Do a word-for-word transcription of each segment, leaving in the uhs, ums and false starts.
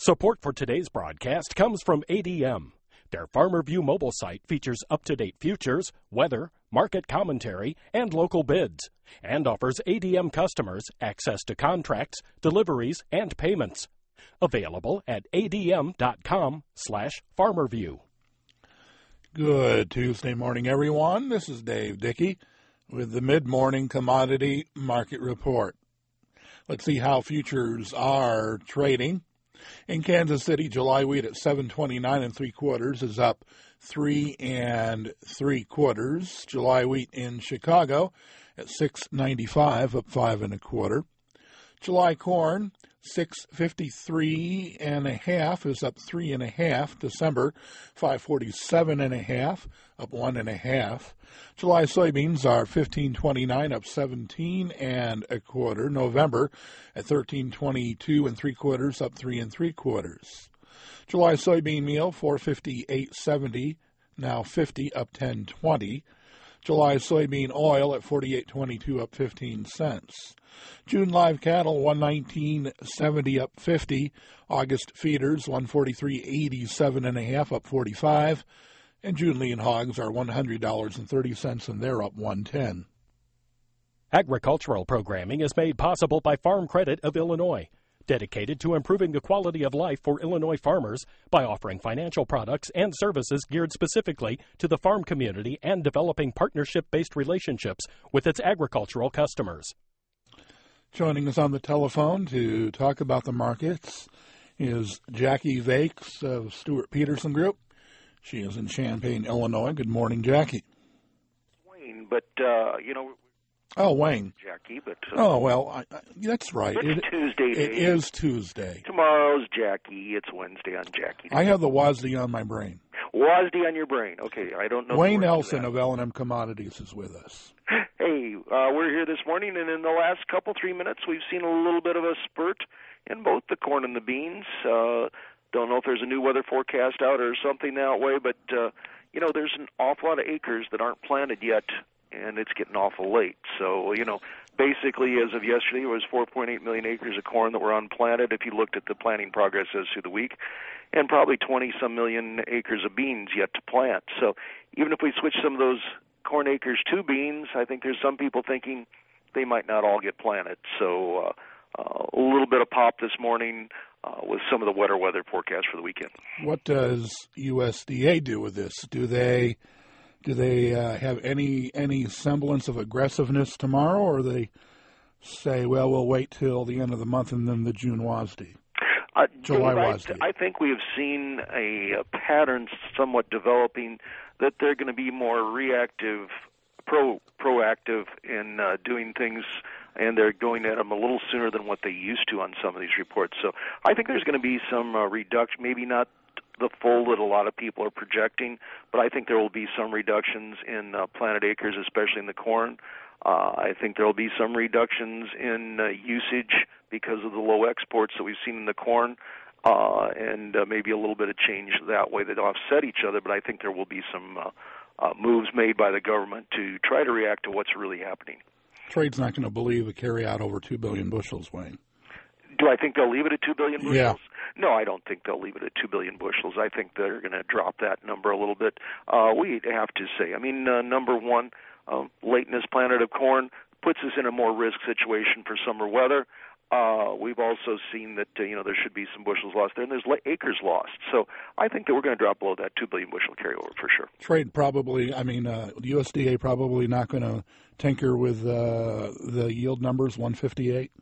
Support for today's broadcast comes from A D M. Their Farmer View mobile site features up-to-date futures, weather, market commentary, and local bids, and offers A D M customers access to contracts, deliveries, and payments. Available at adm.com slash farmerview. Good Tuesday morning, everyone. This is Dave Dickey with the mid-morning commodity market report. Let's see how futures are trading. In Kansas City, July wheat at seven twenty-nine and three quarters is up three and three quarters. July wheat in Chicago at six ninety-five, up five and a quarter. July corn, six fifty-three and a half, is up three and a half. December, five forty-seven and a half, up one and a half. July soybeans are fifteen twenty-nine, up seventeen and a quarter. November at thirteen twenty-two and three quarters, up three and three quarters. July soybean meal, four fifty-eight seventy, now fifty, up ten twenty. July soybean oil at forty-eight twenty-two, up fifteen cents. June live cattle, one nineteen seventy, up fifty. August feeders, one forty-three eighty-seven and a half, up forty-five. And June lean hogs are one hundred dollars and thirty cents, and they're up one ten. Agricultural programming is made possible by Farm Credit of Illinois, dedicated to improving the quality of life for Illinois farmers by offering financial products and services geared specifically to the farm community and developing partnership-based relationships with its agricultural customers. Joining us on the telephone to talk about the markets is Jackie Vakes of Stewart Peterson Group. She is in Champaign, Illinois. Good morning, Jackie. Wayne, but, uh, you know... Oh, Wayne. Jackie, but... Uh, oh, well, I, I, that's right. It's it, Tuesday. It Dave. is Tuesday. Tomorrow's Jackie. It's Wednesday on Jackie. I have the W A S D on my brain. W A S D on your brain. Okay, I don't know. Wayne Elson of L and M Commodities is with us. Hey, uh, we're here this morning, and in the last couple, three minutes, we've seen a little bit of a spurt in both the corn and the beans. Uh, don't know if there's a new weather forecast out or something that way, but, uh, you know, there's an awful lot of acres that aren't planted yet, and it's getting awful late. So, you know, basically, as of yesterday, there was four point eight million acres of corn that were unplanted if you looked at the planting progress as through the week, and probably twenty-some million acres of beans yet to plant. So even if we switch some of those corn acres to beans, I think there's some people thinking they might not all get planted. So uh, uh, a little bit of pop this morning uh, with some of the wetter weather forecast for the weekend. What does U S D A do with this? Do they... Do they uh, have any any semblance of aggressiveness tomorrow, or they say, well, we'll wait till the end of the month and then the June W A S D? Uh, July I, W A S D. I think we have seen a, a pattern somewhat developing that they're going to be more reactive, pro proactive in uh, doing things, and they're going at them a little sooner than what they used to on some of these reports. So I think there's going to be some uh, reduction, maybe not the full that a lot of people are projecting, but I think there will be some reductions in uh, planted acres, especially in the corn. Uh, I think there will be some reductions in uh, usage because of the low exports that we've seen in the corn, uh, and uh, maybe a little bit of change that way that offset each other, but I think there will be some uh, uh, moves made by the government to try to react to what's really happening. Trade's not going to believe a carry out over two billion bushels, Wayne. Do I think they'll leave it at two billion bushels? Yeah. No, I don't think they'll leave it at two billion bushels. I think they're going to drop that number a little bit. Uh, we have to say, I mean, uh, number one, uh, lateness planted of corn puts us in a more risk situation for summer weather. Uh, we've also seen that, uh, you know, there should be some bushels lost there, and there's acres lost. So I think that we're going to drop below that two billion bushel carryover for sure. Trade probably, I mean, uh, the U S D A probably not going to tinker with uh, the yield numbers, one fifty-eight?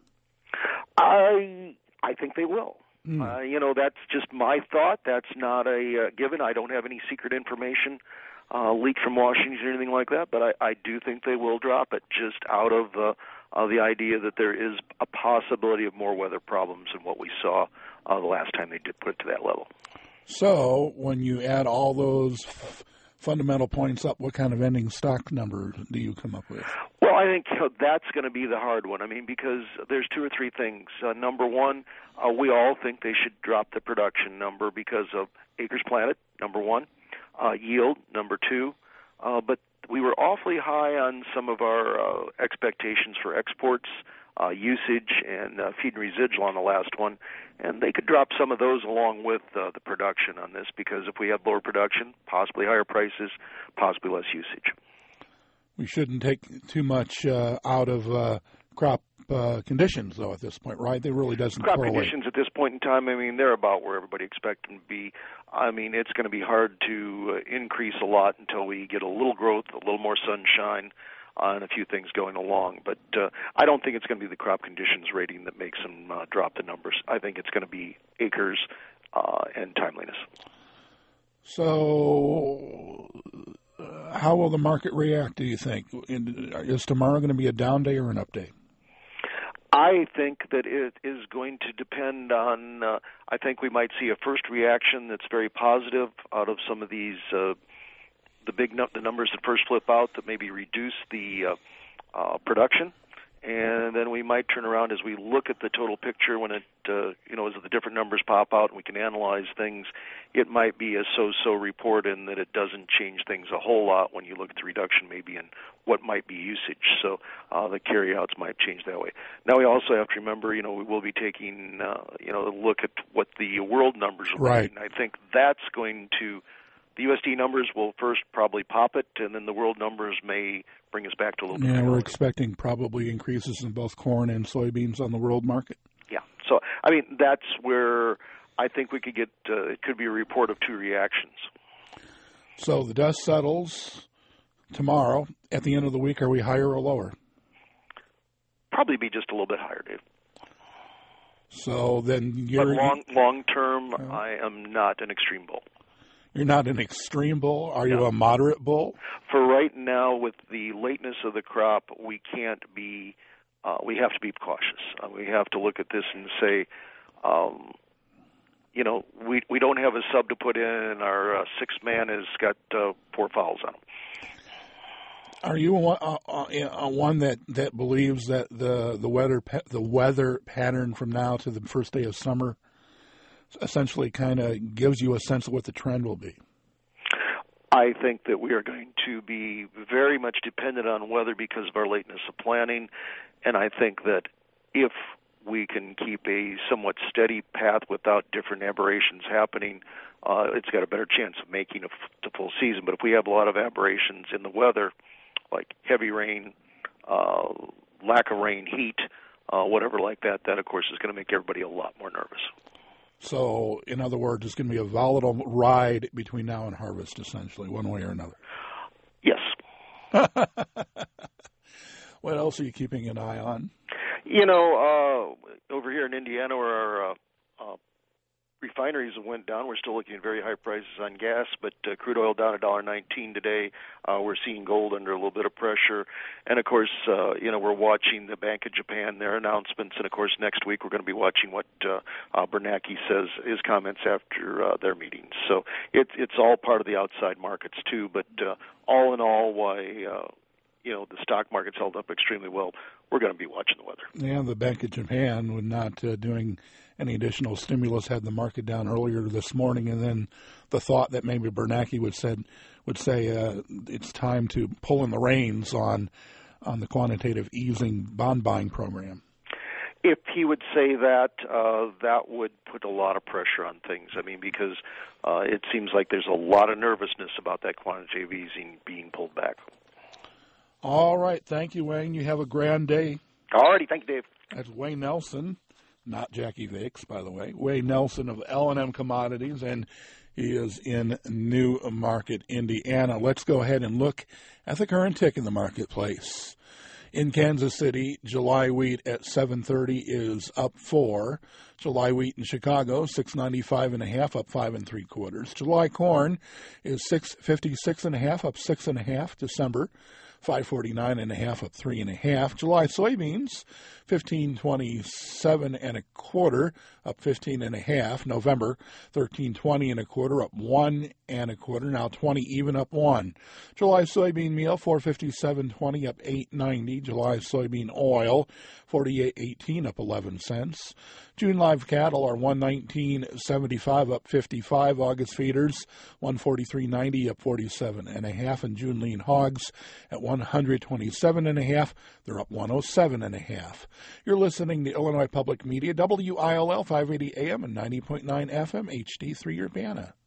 I I think they will. Mm. Uh, you know, that's just my thought. That's not a uh, given. I don't have any secret information uh, leaked from Washington or anything like that, but I, I do think they will drop it just out of uh, uh, the idea that there is a possibility of more weather problems than what we saw uh, the last time they did put it to that level. So when you add all those f- fundamental points up, what kind of ending stock number do you come up with? Well, I think you know, that's going to be the hard one. I mean, because there's two or three things. Uh, number one, uh, we all think they should drop the production number because of acres planted, number one, uh, yield, number two. Uh, but we were awfully high on some of our uh, expectations for exports. uh, usage and uh, feed and residual on the last one, and they could drop some of those along with uh, the production on this, because if we have lower production, possibly higher prices, possibly less usage. We shouldn't take too much uh, out of uh, crop uh, conditions, though, at this point, right? They really doesn't crop correlate. Conditions at this point in time, I mean, they're about where everybody expects them to be. I mean, it's going to be hard to uh, increase a lot until we get a little growth, a little more sunshine, uh, and a few things going along. But uh, I don't think it's going to be the crop conditions rating that makes them uh, drop the numbers. I think it's going to be acres uh, and timeliness. So uh, how will the market react, do you think? Is tomorrow going to be a down day or an up day? I think that it is going to depend on, uh, I think we might see a first reaction that's very positive out of some of these, uh, the big num- the numbers that first flip out that maybe reduce the uh, uh, production. And then we might turn around as we look at the total picture when it, uh, you know, as the different numbers pop out and we can analyze things, it might be a so-so report in that it doesn't change things a whole lot when you look at the reduction maybe in what might be usage. So uh, the carryouts might change that way. Now we also have to remember, you know, we will be taking, uh, you know, a look at what the world numbers will right. be. And I think that's going to, the U S D numbers will first probably pop it, and then the world numbers may bring us back to a little bit. Yeah, we're expecting probably increases in both corn and soybeans on the world market. Yeah. So, I mean, that's where I think we could get, uh, it could be a report of two reactions. So the dust settles tomorrow. At the end of the week, are we higher or lower? Probably be just a little bit higher, Dave. So then you're... But long, long term, uh, I am not an extreme bull. You're not an extreme bull? Are no. you a moderate bull? For right now, with the lateness of the crop, we can't be, uh, we have to be cautious. Uh, we have to look at this and say, um, you know, we we don't have a sub to put in, and our uh, sixth man has got uh, four fouls on him. Are you a, a, a one that, that believes that the the weather the weather pattern from now to the first day of summer essentially kind of gives you a sense of what the trend will be? I think that we are going to be very much dependent on weather because of our lateness of planning, and I think that if we can keep a somewhat steady path without different aberrations happening, uh, it's got a better chance of making a f- the full season. But if we have a lot of aberrations in the weather, like heavy rain, uh, lack of rain, heat, uh, whatever like that, that, of course, is going to make everybody a lot more nervous. So, in other words, it's going to be a volatile ride between now and harvest, essentially, one way or another. Yes. What else are you keeping an eye on? You know, uh, over here in Indiana, where our uh, uh, refineries went down, we're still looking at very high prices on gas, but uh, crude oil down one dollar nineteen today. Uh, we're seeing gold under a little bit of pressure. And, of course, uh, you know, we're watching the Bank of Japan, their announcements. And, of course, next week we're going to be watching what uh, uh, Bernanke says, his comments after uh, their meetings. So it's it's all part of the outside markets, too. But uh, all in all, why, uh, you know, the stock market's held up extremely well. We're going to be watching the weather. Yeah, the Bank of Japan, with not uh, doing any additional stimulus, had the market down earlier this morning, and then the thought that maybe Bernanke would said would say uh, it's time to pull in the reins on on the quantitative easing bond buying program. If he would say that, uh, that would put a lot of pressure on things. I mean, because uh, it seems like there's a lot of nervousness about that quantitative easing being pulled back. All right. Thank you, Wayne. You have a grand day. All righty. Thank you, Dave. That's Wayne Nelson, not Jackie Vicks, by the way. Wayne Nelson of L and M Commodities, and he is in New Market, Indiana. Let's go ahead and look at the current tick in the marketplace. In Kansas City, July wheat at seven thirty is up four. July wheat in Chicago, six ninety-five and a half, up five and three quarters. July corn is six fifty-six and a half, up six and a half. December, five forty-nine and a half, up three and a half. July soybeans, fifteen twenty-seven and a quarter, up fifteen and a half. November, thirteen twenty and a quarter, up one and a quarter. Now twenty even, up one. July soybean meal, four fifty-seven twenty, up eight ninety. July soybean oil, forty-eight eighteen, up eleven cents. June live cattle are one nineteen seventy-five up fifty-five. August feeders one forty-three ninety up forty-seven and a half, and June lean hogs at one twenty-seven and a half. They're up one oh seven and a half. You're listening to Illinois Public Media, W I L L five eighty A M and ninety point nine F M, H D three Urbana.